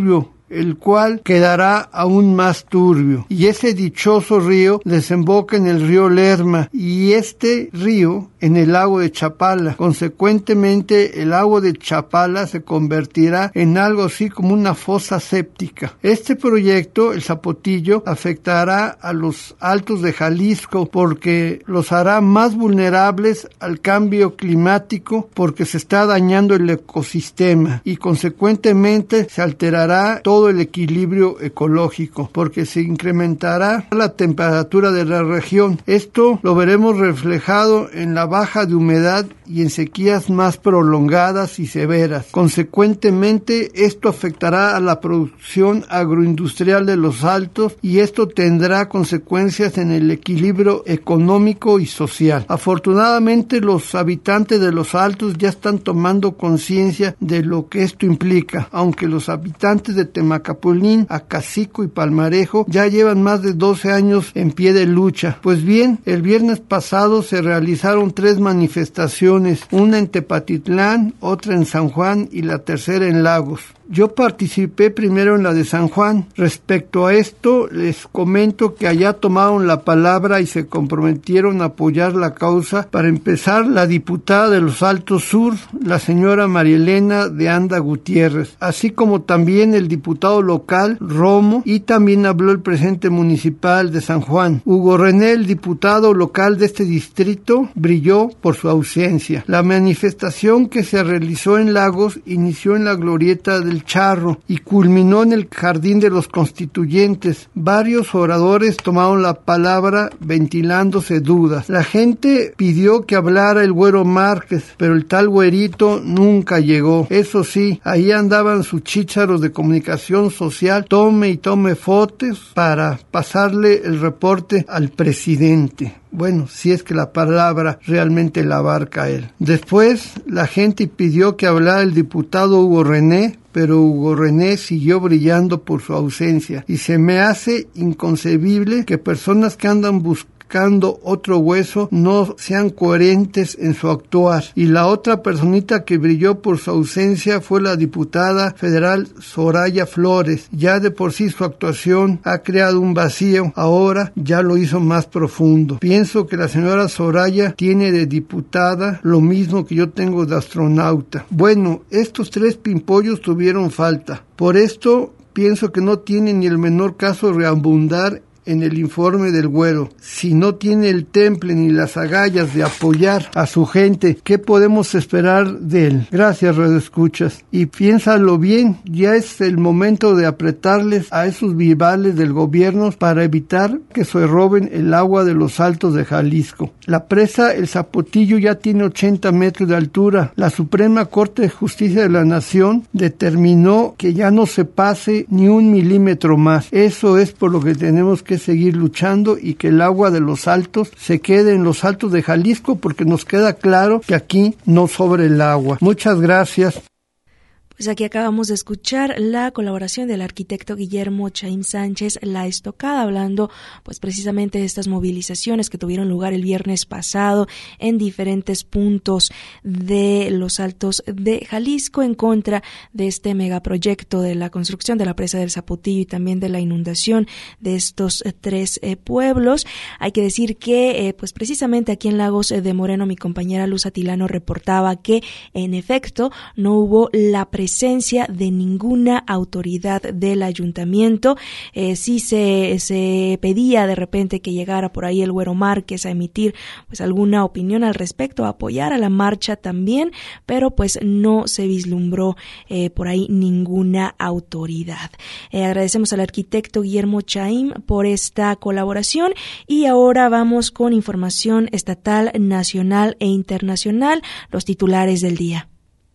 el cual quedará aún más turbio. Y ese dichoso río desemboca en el río Lerma y este río en el lago de Chapala. Consecuentemente, el lago de Chapala se convertirá en algo así como una fosa séptica. Este proyecto, el Zapotillo, afectará a los altos de Jalisco porque los hará más vulnerables al cambio climático porque se está dañando el ecosistema y consecuentemente se alterará todo el equilibrio ecológico porque se incrementará la temperatura de la región. Esto lo veremos reflejado en la baja de humedad y en sequías más prolongadas y severas. Consecuentemente, esto afectará a la producción agroindustrial de los altos y esto tendrá consecuencias en el equilibrio económico y social. Afortunadamente, los habitantes de los altos ya están tomando conciencia de lo que esto implica, aunque los habitantes de Temacapulín, Acacico y Palmarejo ya llevan más de doce años en pie de lucha. Pues bien, el viernes pasado se realizaron tres manifestaciones, una en Tepatitlán, otra en San Juan y la tercera en Lagos. Yo participé primero en la de San Juan. Respecto a esto, les comento que allá tomaron la palabra y se comprometieron a apoyar la causa. Para empezar, la diputada de los Altos Sur, la señora María Elena de Anda Gutiérrez, así como también el diputado local, Romo, y también habló el presidente municipal de San Juan. Hugo René, el diputado local de este distrito, brilló por su ausencia. La manifestación que se realizó en Lagos inició en la glorieta del Charro y culminó en el Jardín de los Constituyentes. Varios oradores tomaron la palabra ventilándose dudas. La gente pidió que hablara el Güero Márquez, pero el tal güerito nunca llegó. Eso sí, ahí andaban sus chícharos de comunicación social, tome y tome fotos para pasarle el reporte al presidente. Bueno, si es que la palabra realmente la abarca a él. Después, la gente pidió que hablara el diputado Hugo René, pero Hugo René siguió brillando por su ausencia. Y se me hace inconcebible que personas que andan buscando buscando otro hueso no sean coherentes en su actuar. Y la otra personita que brilló por su ausencia fue la diputada federal Soraya Flores. Ya de por sí su actuación ha creado un vacío, ahora ya lo hizo más profundo. Pienso que la señora Soraya tiene de diputada lo mismo que yo tengo de astronauta. Bueno, estos tres pimpollos tuvieron falta. Por esto pienso que no tiene ni el menor caso reabundar en el informe del Güero. Si no tiene el temple ni las agallas de apoyar a su gente, ¿qué podemos esperar de él? Gracias, radioescuchas. Y piénsalo bien, ya es el momento de apretarles a esos vivales del gobierno para evitar que se roben el agua de los altos de Jalisco. La presa El Zapotillo ya tiene ochenta metros de altura. La Suprema Corte de Justicia de la Nación determinó que ya no se pase ni un milímetro más. Eso es por lo que tenemos que seguir luchando y que el agua de los altos se quede en los altos de Jalisco, porque nos queda claro que aquí no sobra el agua. Muchas gracias.
Pues aquí acabamos de escuchar la colaboración del arquitecto Guillermo Chaim Sánchez La Estocada, hablando pues precisamente de estas movilizaciones que tuvieron lugar el viernes pasado en diferentes puntos de los altos de Jalisco en contra de este megaproyecto de la construcción de la presa del Zapotillo y también de la inundación de estos eh, tres eh, pueblos. Hay que decir que eh, pues precisamente aquí en Lagos de Moreno mi compañera Luz Atilano reportaba que en efecto no hubo la presencia presencia de ninguna autoridad del ayuntamiento. Eh, sí se, se pedía de repente que llegara por ahí el Güero Márquez a emitir pues alguna opinión al respecto, a apoyar a la marcha también, pero pues no se vislumbró eh, por ahí ninguna autoridad. Eh, agradecemos al arquitecto Guillermo Chaim por esta colaboración y ahora vamos con información estatal, nacional e internacional, los titulares del día.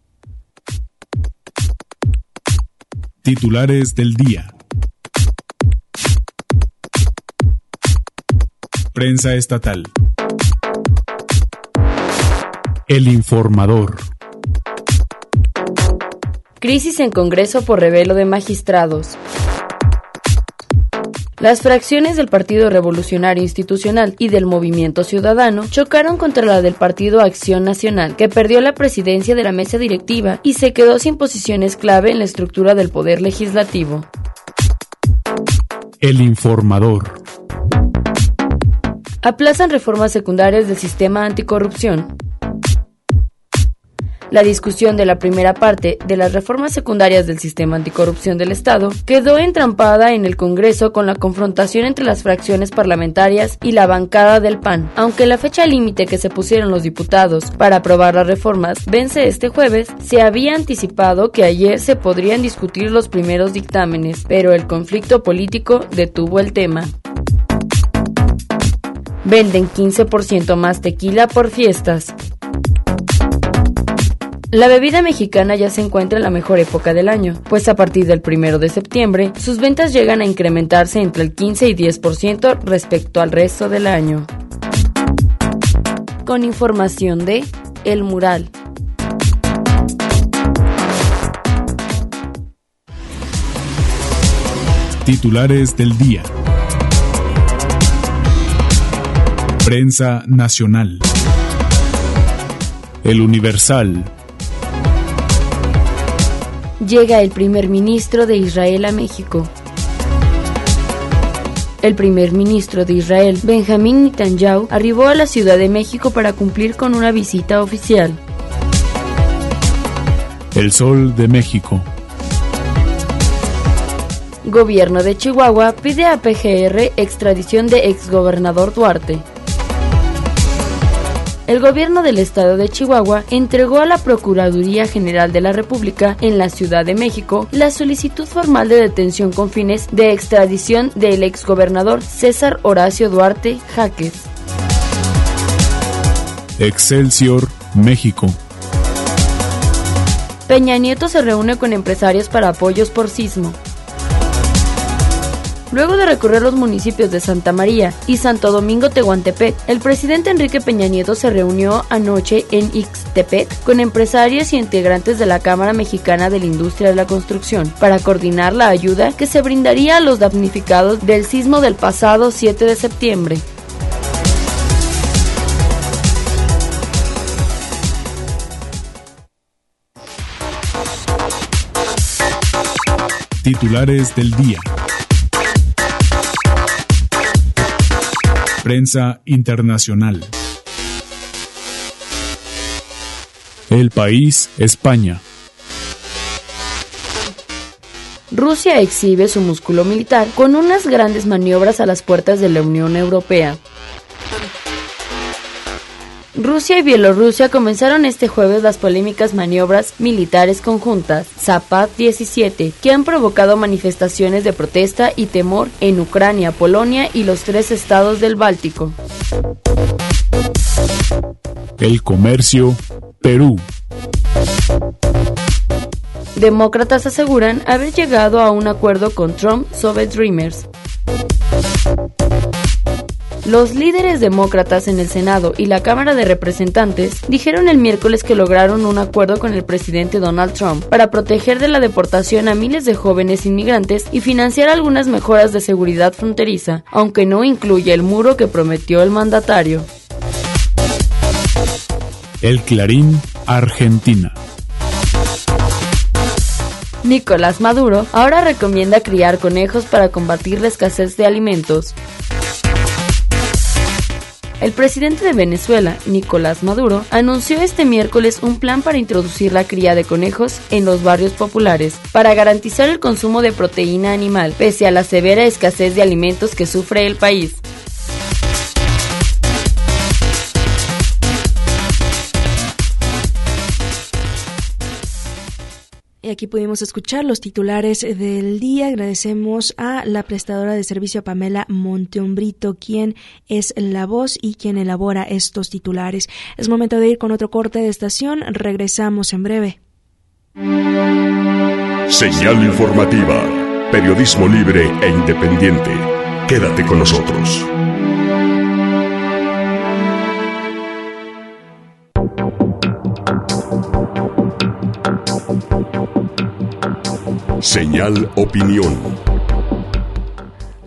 Titulares del día. Prensa estatal. El Informador.
Crisis en Congreso por revelo de magistrados. Las fracciones del Partido Revolucionario Institucional y del Movimiento Ciudadano chocaron contra la del Partido Acción Nacional, que perdió la presidencia de la mesa directiva y se quedó sin posiciones clave en la estructura del poder legislativo.
El informador.
Aplazan reformas secundarias del sistema anticorrupción. La discusión de la primera parte de las reformas secundarias del sistema anticorrupción del Estado quedó entrampada en el Congreso con la confrontación entre las fracciones parlamentarias y la bancada del P A N. Aunque la fecha límite que se pusieron los diputados para aprobar las reformas vence este jueves, se había anticipado que ayer se podrían discutir los primeros dictámenes, pero el conflicto político detuvo el tema. Venden quince por ciento más tequila por fiestas. La bebida mexicana ya se encuentra en la mejor época del año, pues a partir del primero de septiembre, sus ventas llegan a incrementarse entre el quince y diez por ciento respecto al resto del año. Con información de El Mural.
Titulares del día. Prensa nacional. El Universal.
Llega el primer ministro de Israel a México. El primer ministro de Israel, Benjamín Netanyahu, arribó a la Ciudad de México para cumplir con una visita oficial.
El Sol de México.
Gobierno de Chihuahua pide a P G R extradición de exgobernador Duarte. El gobierno del estado de Chihuahua entregó a la Procuraduría General de la República en la Ciudad de México la solicitud formal de detención con fines de extradición del exgobernador César Horacio Duarte Jáquez.
Excelsior, México.
Peña Nieto se reúne con empresarios para apoyos por sismo. Luego de recorrer los municipios de Santa María y Santo Domingo Tehuantepec, el presidente Enrique Peña Nieto se reunió anoche en Ixtepec con empresarios y integrantes de la Cámara Mexicana de la Industria de la Construcción para coordinar la ayuda que se brindaría a los damnificados del sismo del pasado siete de septiembre.
Titulares del día. Prensa internacional. El País, España.
Rusia exhibe su músculo militar con unas grandes maniobras a las puertas de la Unión Europea. Rusia y Bielorrusia comenzaron este jueves las polémicas maniobras militares conjuntas Zapad diecisiete, que han provocado manifestaciones de protesta y temor en Ucrania, Polonia y los tres estados del Báltico.
El Comercio, Perú.
Demócratas aseguran haber llegado a un acuerdo con Trump sobre Dreamers. Los líderes demócratas en el Senado y la Cámara de Representantes dijeron el miércoles que lograron un acuerdo con el presidente Donald Trump para proteger de la deportación a miles de jóvenes inmigrantes y financiar algunas mejoras de seguridad fronteriza, aunque no incluye el muro que prometió el mandatario.
El Clarín, Argentina.
Nicolás Maduro ahora recomienda criar conejos para combatir la escasez de alimentos. El presidente de Venezuela, Nicolás Maduro, anunció este miércoles un plan para introducir la cría de conejos en los barrios populares, para garantizar el consumo de proteína animal, pese a la severa escasez de alimentos que sufre el país.
Y aquí pudimos escuchar los titulares del día. Agradecemos a la prestadora de servicio Pamela Monteombrito, quien es la voz y quien elabora estos titulares. Es momento de ir con otro corte de estación. Regresamos en breve.
Señal informativa. Periodismo libre e independiente. Quédate con nosotros. Señal Opinión.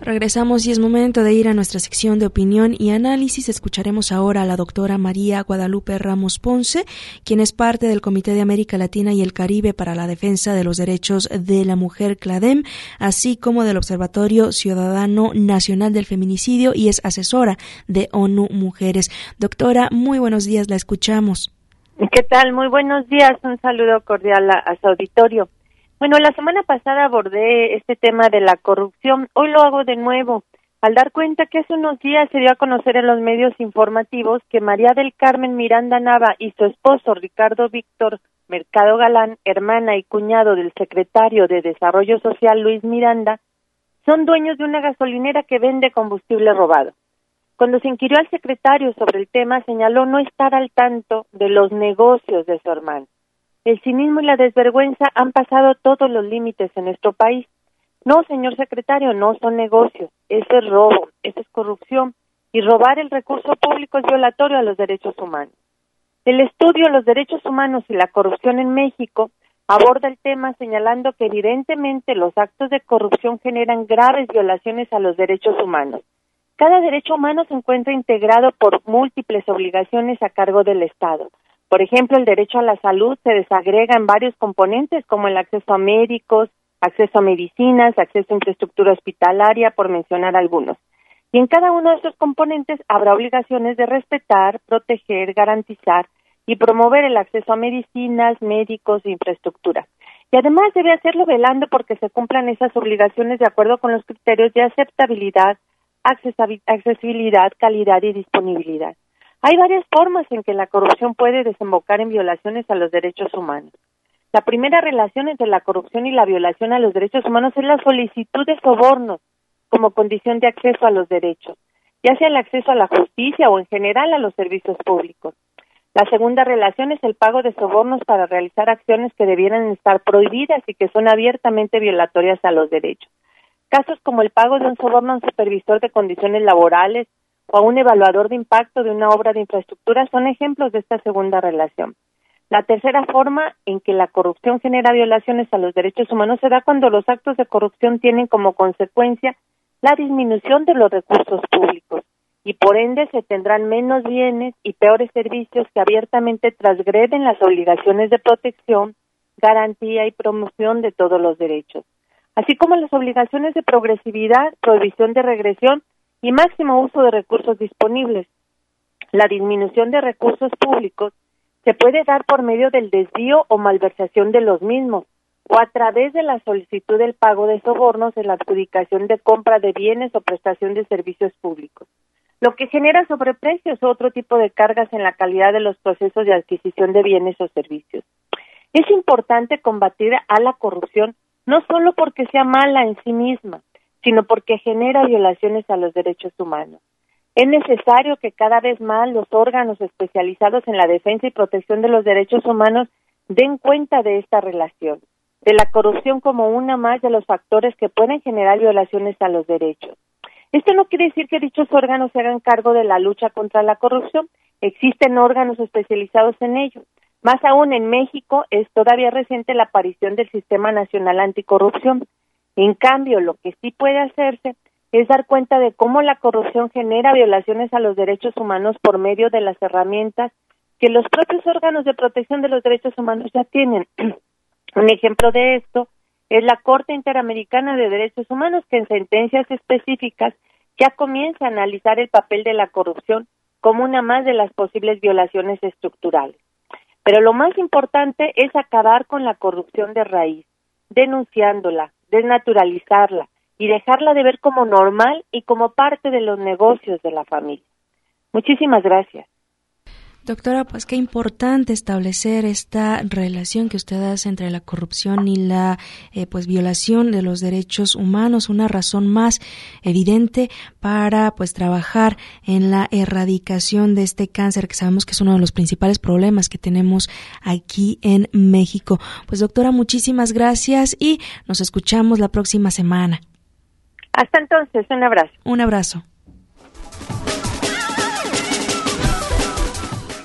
Regresamos y es momento de ir a nuestra sección de opinión y análisis. Escucharemos ahora a la doctora María Guadalupe Ramos Ponce, quien es parte del Comité de América Latina y el Caribe para la Defensa de los Derechos de la Mujer, CLADEM, así como del Observatorio Ciudadano Nacional del Feminicidio, y es asesora de ONU Mujeres. Doctora, muy buenos días, la escuchamos.
¿Qué tal? Muy buenos días, un saludo cordial a, a su auditorio. Bueno, la semana pasada abordé este tema de la corrupción, hoy lo hago de nuevo, al dar cuenta que hace unos días se dio a conocer en los medios informativos que María del Carmen Miranda Nava y su esposo Ricardo Víctor Mercado Galán, hermana y cuñado del secretario de Desarrollo Social Luis Miranda, son dueños de una gasolinera que vende combustible robado. Cuando se inquirió al secretario sobre el tema, señaló no estar al tanto de los negocios de su hermano. El cinismo y la desvergüenza han pasado todos los límites en nuestro país. No, señor secretario, no son negocios, eso es robo, eso es corrupción, y robar el recurso público es violatorio a los derechos humanos. El estudio Los derechos humanos y la corrupción en México aborda el tema señalando que evidentemente los actos de corrupción generan graves violaciones a los derechos humanos. Cada derecho humano se encuentra integrado por múltiples obligaciones a cargo del Estado. Por ejemplo, el derecho a la salud se desagrega en varios componentes como el acceso a médicos, acceso a medicinas, acceso a infraestructura hospitalaria, por mencionar algunos. Y en cada uno de estos componentes habrá obligaciones de respetar, proteger, garantizar y promover el acceso a medicinas, médicos e infraestructura. Y además debe hacerlo velando porque se cumplan esas obligaciones de acuerdo con los criterios de aceptabilidad, accesibilidad, calidad y disponibilidad. Hay varias formas en que la corrupción puede desembocar en violaciones a los derechos humanos. La primera relación entre la corrupción y la violación a los derechos humanos es la solicitud de sobornos como condición de acceso a los derechos, ya sea el acceso a la justicia o en general a los servicios públicos. La segunda relación es el pago de sobornos para realizar acciones que debieran estar prohibidas y que son abiertamente violatorias a los derechos. Casos como el pago de un soborno a un supervisor de condiciones laborales o a un evaluador de impacto de una obra de infraestructura son ejemplos de esta segunda relación. La tercera forma en que la corrupción genera violaciones a los derechos humanos se da cuando los actos de corrupción tienen como consecuencia la disminución de los recursos públicos y por ende se tendrán menos bienes y peores servicios que abiertamente transgreden las obligaciones de protección, garantía y promoción de todos los derechos, así como las obligaciones de progresividad, prohibición de regresión y máximo uso de recursos disponibles. La disminución de recursos públicos se puede dar por medio del desvío o malversación de los mismos, o a través de la solicitud del pago de sobornos en la adjudicación de compra de bienes o prestación de servicios públicos, lo que genera sobreprecios o otro tipo de cargas en la calidad de los procesos de adquisición de bienes o servicios. Es importante combatir a la corrupción no solo porque sea mala en sí misma, sino porque genera violaciones a los derechos humanos. Es necesario que cada vez más los órganos especializados en la defensa y protección de los derechos humanos den cuenta de esta relación, de la corrupción como una más de los factores que pueden generar violaciones a los derechos. Esto no quiere decir que dichos órganos se hagan cargo de la lucha contra la corrupción. Existen órganos especializados en ello. Más aún, en México es todavía reciente la aparición del Sistema Nacional Anticorrupción. En cambio, lo que sí puede hacerse es dar cuenta de cómo la corrupción genera violaciones a los derechos humanos por medio de las herramientas que los propios órganos de protección de los derechos humanos ya tienen. Un ejemplo de esto es la Corte Interamericana de Derechos Humanos, que en sentencias específicas ya comienza a analizar el papel de la corrupción como una más de las posibles violaciones estructurales. Pero lo más importante es acabar con la corrupción de raíz, denunciándola, desnaturalizarla y dejarla de ver como normal y como parte de los negocios de la familia. Muchísimas gracias.
Doctora, pues qué importante establecer esta relación que usted hace entre la corrupción y la eh, pues violación de los derechos humanos, una razón más evidente para pues trabajar en la erradicación de este cáncer que sabemos que es uno de los principales problemas que tenemos aquí en México. Pues doctora, muchísimas gracias y nos escuchamos la próxima semana.
Hasta entonces, un abrazo.
Un abrazo.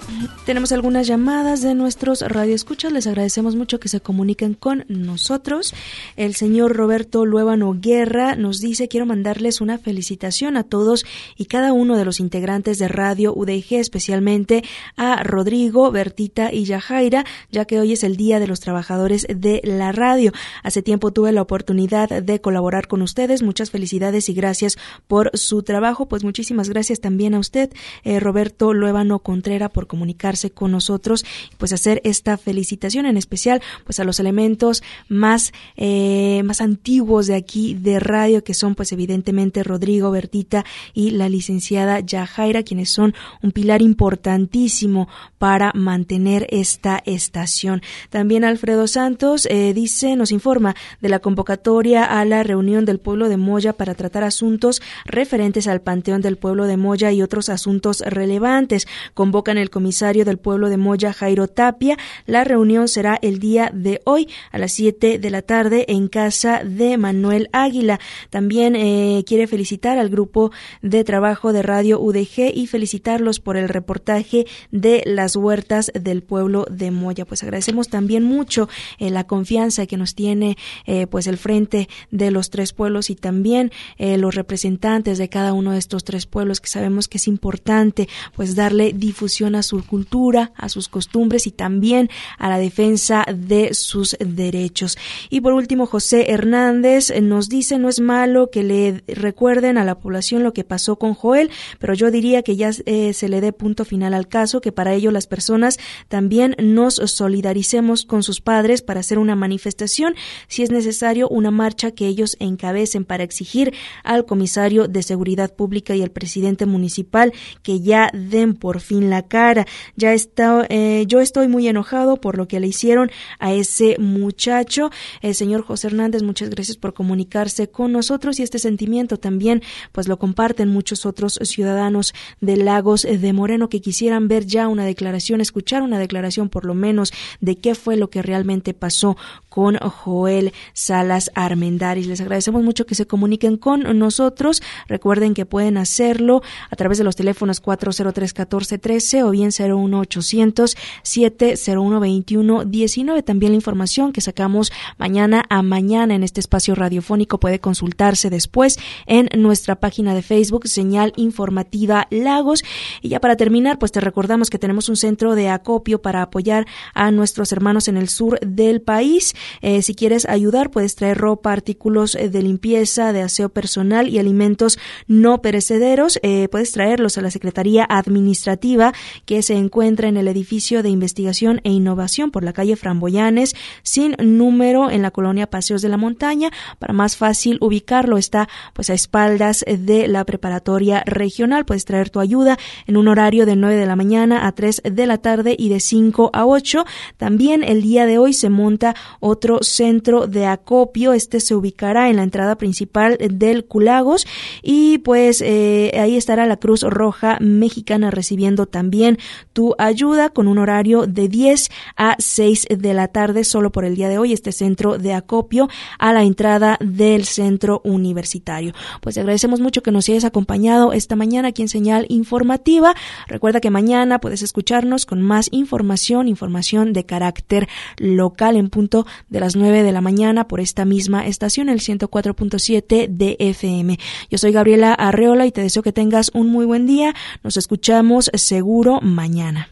Tenemos algunas llamadas de nuestros radioescuchas. Les agradecemos mucho que se comuniquen con nosotros. El señor Roberto Luébano Guerra nos dice: quiero mandarles una felicitación a todos y cada uno de los integrantes de Radio U D G, especialmente a Rodrigo, Bertita y Yajaira, ya que hoy es el Día de los Trabajadores de la Radio. Hace tiempo tuve la oportunidad de colaborar con ustedes. Muchas felicidades y gracias por su trabajo. Pues muchísimas gracias también a usted, eh, Roberto Luébano Contreras, por comunicarse con nosotros, pues hacer esta felicitación, en especial pues a los elementos más eh, más antiguos de aquí de radio, que son pues evidentemente Rodrigo, Bertita y la licenciada Yajaira, quienes son un pilar importantísimo para mantener esta estación. También Alfredo Santos eh, dice, nos informa de la convocatoria a la reunión del pueblo de Moya para tratar asuntos referentes al Panteón del pueblo de Moya y otros asuntos relevantes. Convocan el comisario del pueblo de Moya, Jairo Tapia. La reunión será el día de hoy a las siete de la tarde en casa de Manuel Águila. También eh, quiere felicitar al grupo de trabajo de Radio U D G y felicitarlos por el reportaje de las huertas del pueblo de Moya. Pues agradecemos también mucho eh, la confianza que nos tiene eh, pues el Frente de los Tres Pueblos y también eh, los representantes de cada uno de estos tres pueblos, que sabemos que es importante pues darle difusión a su cultura, a sus costumbres y también a la defensa de sus derechos. Y por último, José Hernández nos dice: no es malo que le recuerden a la población lo que pasó con Joel, pero yo diría que ya eh, se le dé punto final al caso, que para ello las personas también nos solidaricemos con sus padres para hacer una manifestación, si es necesario una marcha que ellos encabecen para exigir al comisario de Seguridad Pública y al presidente municipal que ya den por fin la cara. Ya está, eh, yo estoy muy enojado por lo que le hicieron a ese muchacho. El señor José Hernández, muchas gracias por comunicarse con nosotros, y este sentimiento también pues lo comparten muchos otros ciudadanos de Lagos de Moreno que quisieran ver ya una declaración, escuchar una declaración por lo menos de qué fue lo que realmente pasó con Joel Salas Armendáriz. Les agradecemos mucho que se comuniquen con nosotros. Recuerden que pueden hacerlo a través de los teléfonos cuatro cero tres, uno cuatro uno tres o bien cero uno ochocientos, siete cero uno, veintiuno diecinueve. También la información que sacamos mañana a mañana en este espacio radiofónico puede consultarse después en nuestra página de Facebook, Señal Informativa Lagos. Y ya para terminar, pues te recordamos que tenemos un centro de acopio para apoyar a nuestros hermanos en el sur del país. Eh, si quieres ayudar, puedes traer ropa, artículos de limpieza, de aseo personal y alimentos no perecederos. Eh, puedes traerlos a la Secretaría Administrativa que se encuentra en el edificio de investigación e innovación por la calle Framboyanes, sin número, en la colonia Paseos de la Montaña. Para más fácil ubicarlo, está pues a espaldas de la preparatoria regional. Puedes traer tu ayuda en un horario de nueve de la mañana a tres de la tarde y de cinco a ocho. También el día de hoy se monta otro centro de acopio. Este se ubicará en la entrada principal del Culagos y pues eh, ahí estará la Cruz Roja Mexicana recibiendo también tu ayuda con un horario de diez a seis de la tarde solo por el día de hoy, este centro de acopio a la entrada del centro universitario. Pues te agradecemos mucho que nos hayas acompañado esta mañana aquí en Señal Informativa. Recuerda que mañana puedes escucharnos con más información, información de carácter local en punto de las nueve de la mañana por esta misma estación, el ciento cuatro punto siete de F M. Yo soy Gabriela Arreola y te deseo que tengas un muy buen día. Nos escuchamos seguro mañana.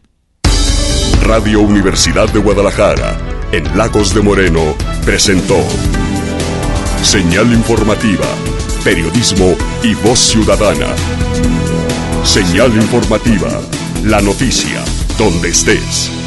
Radio Universidad de Guadalajara, en Lagos de Moreno, presentó Señal Informativa, periodismo y voz ciudadana. Señal Informativa, la noticia, donde estés.